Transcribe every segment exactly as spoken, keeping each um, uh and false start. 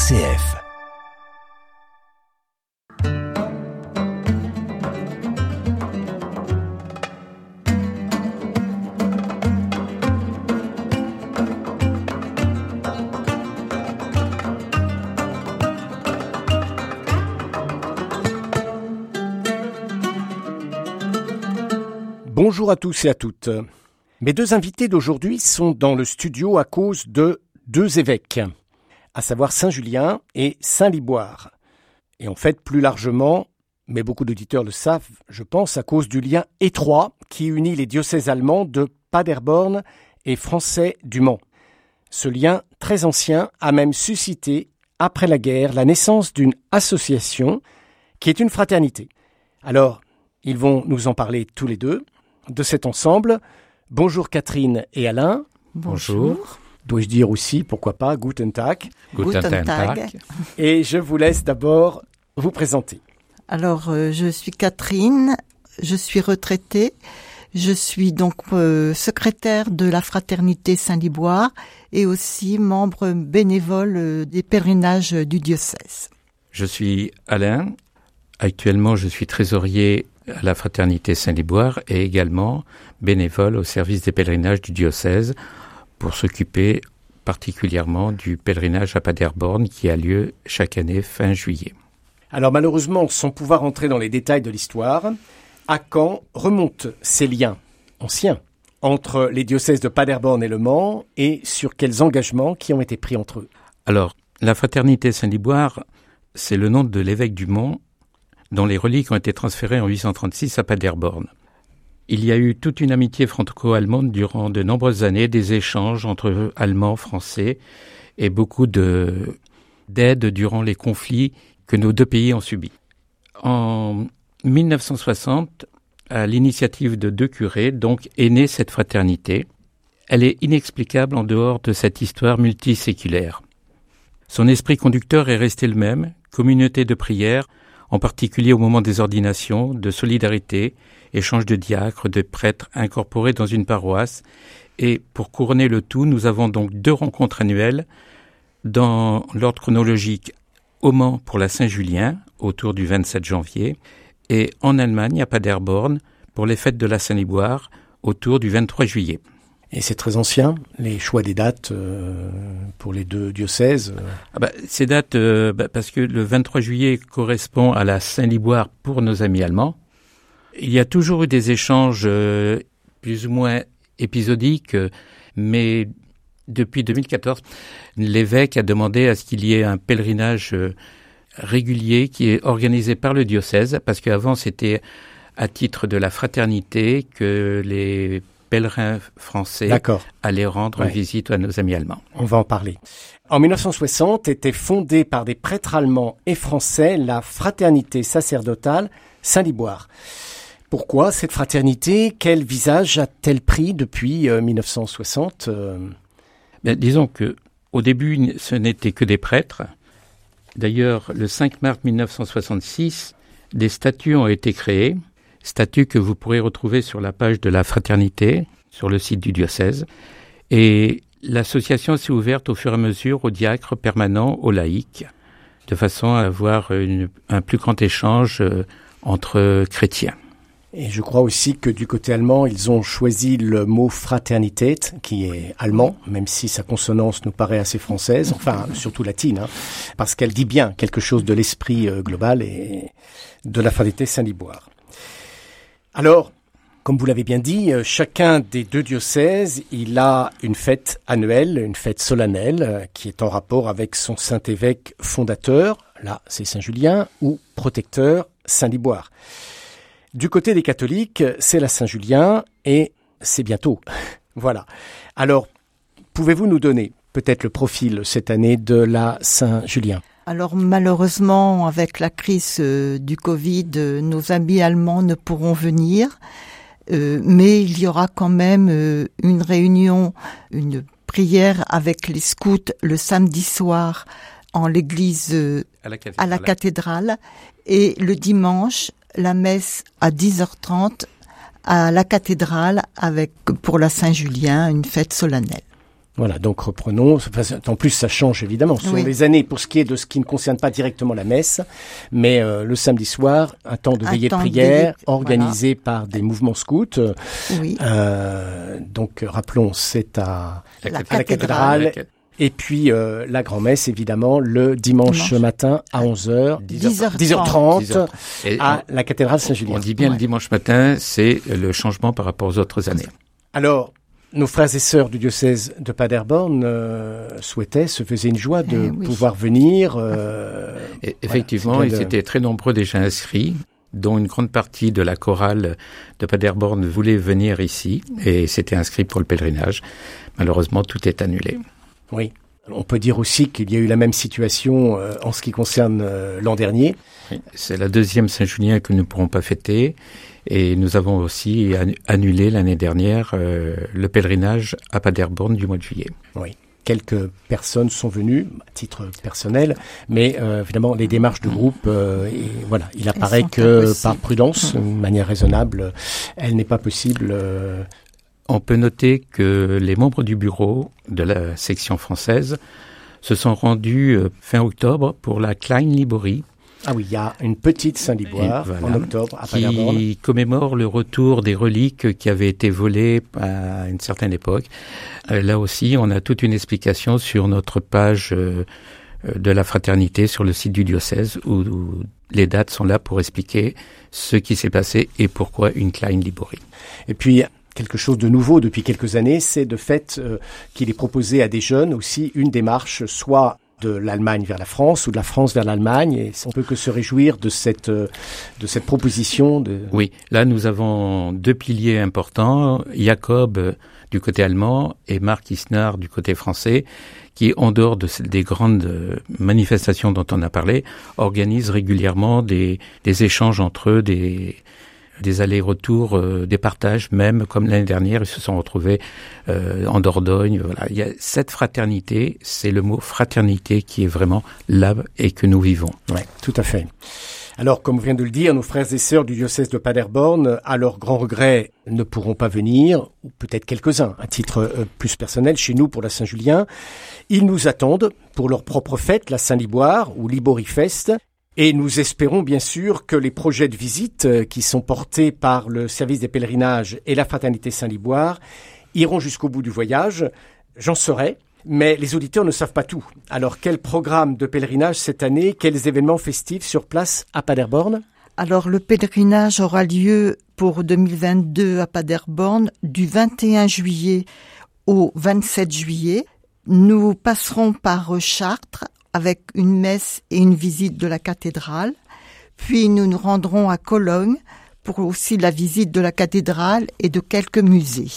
C F. Bonjour à tous et à toutes. Mes deux invités d'aujourd'hui sont dans le studio à cause de deux évêques, à savoir Saint-Julien et Saint-Liboire. Et en fait, plus largement, mais beaucoup d'auditeurs le savent, je pense, à cause du lien étroit qui unit les diocèses allemands de Paderborn et français du Mans. Ce lien très ancien a même suscité, après la guerre, la naissance d'une association qui est une fraternité. Alors, ils vont nous en parler tous les deux de cet ensemble. Bonjour Catherine et Alain. Bonjour. Dois-je dire aussi, pourquoi pas, Guten Tag. Guten Tag. Et je vous laisse d'abord vous présenter. Alors, euh, je suis Catherine, je suis retraitée. Je suis donc euh, secrétaire de la Fraternité Saint-Liboire et aussi membre bénévole euh, des pèlerinages du diocèse. Je suis Alain. Actuellement, je suis trésorier à la Fraternité Saint-Liboire et également bénévole au service des pèlerinages du diocèse pour s'occuper particulièrement du pèlerinage à Paderborn qui a lieu chaque année fin juillet. Alors malheureusement, sans pouvoir entrer dans les détails de l'histoire, à quand remontent ces liens anciens entre les diocèses de Paderborn et Le Mans et sur quels engagements qui ont été pris entre eux? Alors, la Fraternité Saint-Liboire, c'est le nom de l'évêque du Mans dont les reliques ont été transférées en huit cent trente-six à Paderborn. Il y a eu toute une amitié franco-allemande durant de nombreuses années, des échanges entre Allemands, Français et beaucoup de, d'aide durant les conflits que nos deux pays ont subis. En mille neuf cent soixante, à l'initiative de deux curés, donc, est née cette fraternité. Elle est inexplicable en dehors de cette histoire multiséculaire. Son esprit conducteur est resté le même, communauté de prière, en particulier au moment des ordinations, de solidarité, échange de diacres, de prêtres incorporés dans une paroisse. Et pour couronner le tout, nous avons donc deux rencontres annuelles dans l'ordre chronologique au Mans pour la Saint-Julien, autour du vingt-sept janvier, et en Allemagne, à Paderborn, pour les fêtes de la Saint-Liboire, autour du vingt-trois juillet. Et c'est très ancien, les choix des dates euh, pour les deux diocèses euh... ah bah, Ces dates, euh, bah, parce que le vingt-trois juillet correspond à la Saint-Liboire pour nos amis allemands. Il y a toujours eu des échanges euh, plus ou moins épisodiques, euh, mais depuis deux mille quatorze, l'évêque a demandé à ce qu'il y ait un pèlerinage euh, régulier qui est organisé par le diocèse, parce qu'avant c'était à titre de la fraternité que les pèlerins français D'accord. allaient rendre ouais. visite à nos amis allemands. On va en parler. En mille neuf cent soixante, était fondée par des prêtres allemands et français la fraternité sacerdotale Saint-Liboire. Pourquoi cette fraternité? Quel visage a-t-elle pris depuis euh, mille neuf cent soixante euh... ben, Disons que au début, ce n'étaient que des prêtres. D'ailleurs, le cinq mars mille neuf cent soixante-six, des statuts ont été créés, statuts que vous pourrez retrouver sur la page de la fraternité, sur le site du diocèse. Et l'association s'est ouverte au fur et à mesure aux diacres permanents, aux laïcs, de façon à avoir une, un plus grand échange euh, entre chrétiens. Et je crois aussi que du côté allemand, ils ont choisi le mot Fraternität, qui est allemand, même si sa consonance nous paraît assez française, enfin surtout latine, hein, parce qu'elle dit bien quelque chose de l'esprit euh, global et de la fraternité Saint-Liboire. Alors, comme vous l'avez bien dit, euh, chacun des deux diocèses, il a une fête annuelle, une fête solennelle, euh, qui est en rapport avec son saint-évêque fondateur, là c'est Saint-Julien, ou protecteur Saint-Liboire. Du côté des catholiques, c'est la Saint-Julien et c'est bientôt. Voilà. Alors, pouvez-vous nous donner peut-être le profil cette année de la Saint-Julien ? Alors malheureusement, avec la crise euh, du Covid, euh, nos amis allemands ne pourront venir, euh, mais il y aura quand même euh, une réunion, une prière avec les scouts le samedi soir en l'église euh, à la cathédrale. à la cathédrale et le dimanche, la messe à dix heures trente à la cathédrale avec pour la Saint-Julien, une fête solennelle. Voilà, donc reprenons. En plus, ça change évidemment sur oui. les années pour ce qui est de ce qui ne concerne pas directement la messe, mais euh, le samedi soir, un temps de veillée de prière de... organisé voilà. par des mouvements scouts. Oui. Euh, donc, rappelons, c'est à la, la, cathédrale. à la cathédrale. Et puis euh, la grand-messe, évidemment, le dimanche, dimanche. matin à onze heures, dix heures trente, à la cathédrale Saint-Julien. On dit bien ouais. le dimanche matin, c'est le changement par rapport aux autres années. Alors, nos frères et sœurs du diocèse de Paderborn euh, souhaitaient, se faisaient une joie de eh oui. pouvoir venir. Euh, et effectivement, voilà, ils de... étaient très nombreux déjà inscrits, dont une grande partie de la chorale de Paderborn voulait venir ici, et s'était inscrit pour le pèlerinage. Malheureusement, tout est annulé. Oui. On peut dire aussi qu'il y a eu la même situation euh, en ce qui concerne euh, l'an dernier. Oui. C'est la deuxième Saint-Julien que nous ne pourrons pas fêter. Et nous avons aussi annulé l'année dernière euh, le pèlerinage à Paderborn du mois de juillet. Oui. Quelques personnes sont venues, à titre personnel, mais euh, évidemment, les démarches de groupe, euh, et, voilà, il apparaît que par prudence, de manière raisonnable, elle n'est pas possible. Euh... On peut noter que les membres du bureau de la section française se sont rendus euh, fin octobre pour la Klein Liborie. Ah oui, il y a une petite Saint-Liboire voilà, en octobre à Paderborn. Qui commémore le retour des reliques qui avaient été volées à une certaine époque. Euh, là aussi, on a toute une explication sur notre page euh, de la fraternité sur le site du diocèse où, où les dates sont là pour expliquer ce qui s'est passé et pourquoi une Klein Liborie. Et puis, quelque chose de nouveau depuis quelques années, c'est de fait euh, qu'il est proposé à des jeunes aussi une démarche, soit de l'Allemagne vers la France ou de la France vers l'Allemagne, et on peut que se réjouir de cette de cette proposition. De... Oui, là nous avons deux piliers importants, Jacob du côté allemand et Marc Isnard du côté français, qui, en dehors de, des grandes manifestations dont on a parlé, organisent régulièrement des, des échanges entre eux, des des allers-retours, euh, des partages, même comme l'année dernière, ils se sont retrouvés euh, en Dordogne. Voilà, il y a cette fraternité, c'est le mot fraternité qui est vraiment là et que nous vivons. Oui, tout à fait. Alors, comme vient de le dire, nos frères et sœurs du diocèse de Paderborn, à leur grand regret, ne pourront pas venir, ou peut-être quelques-uns, à titre euh, plus personnel, chez nous pour la Saint-Julien. Ils nous attendent pour leur propre fête, la Saint-Liboire, ou Liborifest. Et nous espérons bien sûr que les projets de visite qui sont portés par le service des pèlerinages et la Fraternité Saint-Liboire iront jusqu'au bout du voyage. J'en saurai, mais les auditeurs ne savent pas tout. Alors, quel programme de pèlerinage cette année? Quels événements festifs sur place à Paderborn? Alors, le pèlerinage aura lieu pour deux mille vingt-deux à Paderborn du vingt et un juillet au vingt-sept juillet. Nous passerons par Chartres, avec une messe et une visite de la cathédrale. Puis nous nous rendrons à Cologne pour aussi la visite de la cathédrale et de quelques musées.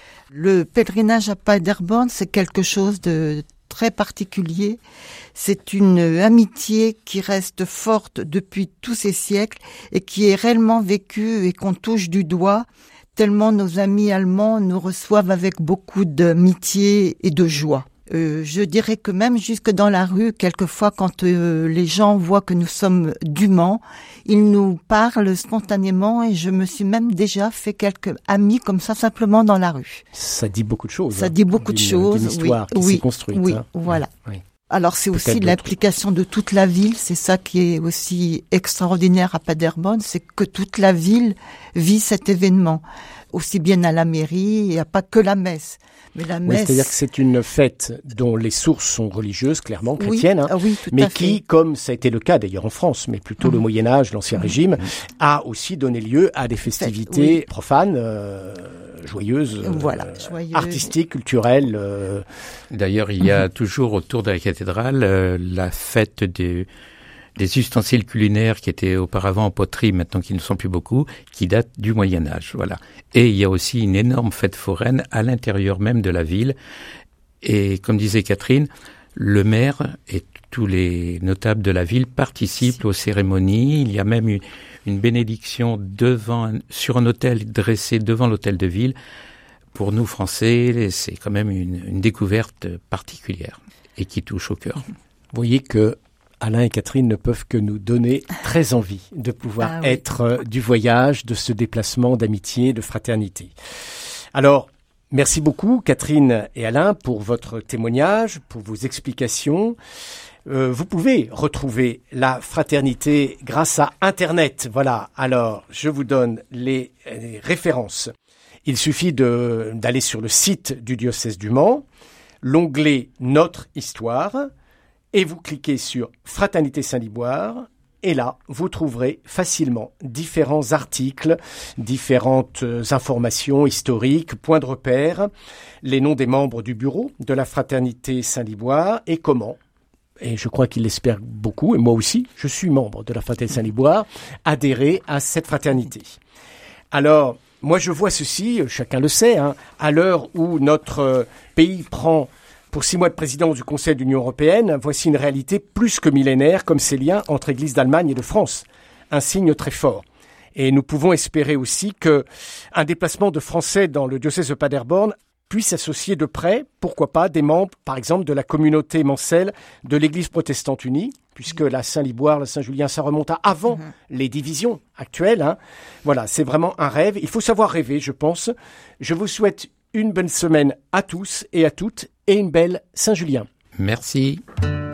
Le pèlerinage à Paderborn, c'est quelque chose de très particulier. C'est une amitié qui reste forte depuis tous ces siècles et qui est réellement vécue et qu'on touche du doigt, tellement nos amis allemands nous reçoivent avec beaucoup d'amitié et de joie. Euh, je dirais que même jusque dans la rue, quelquefois, quand euh, les gens voient que nous sommes du Mans, ils nous parlent spontanément et je me suis même déjà fait quelques amis comme ça, simplement dans la rue. Ça dit beaucoup de choses. Ça hein, dit beaucoup de choses. D'une histoire oui, qui oui, s'est construite. Oui, hein. voilà. Oui. Alors c'est Peut-être aussi d'autres. l'implication de toute la ville, c'est ça qui est aussi extraordinaire à Paderborn, c'est que toute la ville vit cet événement, aussi bien à la mairie, il n'y a pas que la messe. Mais la messe... Oui, c'est-à-dire que c'est une fête dont les sources sont religieuses, clairement, chrétiennes, oui, hein, oui, tout mais à qui, fait. comme ça a été le cas d'ailleurs en France, mais plutôt mmh. le Moyen-Âge, l'Ancien mmh. Régime, mmh. a aussi donné lieu à des festivités oui. profanes, euh, joyeuses, voilà, euh, joyeuses, artistiques, culturelles. Euh... D'ailleurs, il y a mmh. toujours autour de la cathédrale euh, la fête des... des ustensiles culinaires qui étaient auparavant en poterie, maintenant qui ne sont plus beaucoup, qui datent du Moyen-Âge, voilà. Et il y a aussi une énorme fête foraine à l'intérieur même de la ville. Et comme disait Catherine, le maire et tous les notables de la ville participent aux cérémonies. Il y a même une, une bénédiction devant, sur un autel dressé devant l'hôtel de ville. Pour nous, Français, c'est quand même une, une découverte particulière et qui touche au cœur. Vous voyez que Alain et Catherine ne peuvent que nous donner très envie de pouvoir ah, oui. être euh, du voyage, de ce déplacement d'amitié, de fraternité. Alors, Merci beaucoup, Catherine et Alain, pour votre témoignage, pour vos explications. Euh, vous pouvez retrouver la fraternité grâce à Internet. Voilà, alors je vous donne les, les références. Il suffit de, d'aller sur le site du diocèse du Mans, l'onglet « Notre histoire » et vous cliquez sur « Fraternité Saint-Liboire » et là, vous trouverez facilement différents articles, différentes informations historiques, points de repère, les noms des membres du bureau de la Fraternité Saint-Liboire et comment, et je crois qu'il l'espère beaucoup, et moi aussi, je suis membre de la Fraternité Saint-Liboire, adhérer à cette fraternité. Alors, moi je vois ceci, chacun le sait, hein, à l'heure où notre pays prend pour six mois de présidence du Conseil de l'Union européenne, voici une réalité plus que millénaire comme ces liens entre Églises d'Allemagne et de France. Un signe très fort. Et nous pouvons espérer aussi que un déplacement de Français dans le diocèse de Paderborn puisse associer de près, pourquoi pas, des membres, par exemple, de la communauté mancelle de l'Église protestante unie, puisque la Saint-Liboire, la Saint-Julien, ça remonte à avant mmh. les divisions actuelles. Hein. Voilà, c'est vraiment un rêve. Il faut savoir rêver, je pense. Je vous souhaite une bonne semaine à tous et à toutes et une belle Saint-Julien. Merci.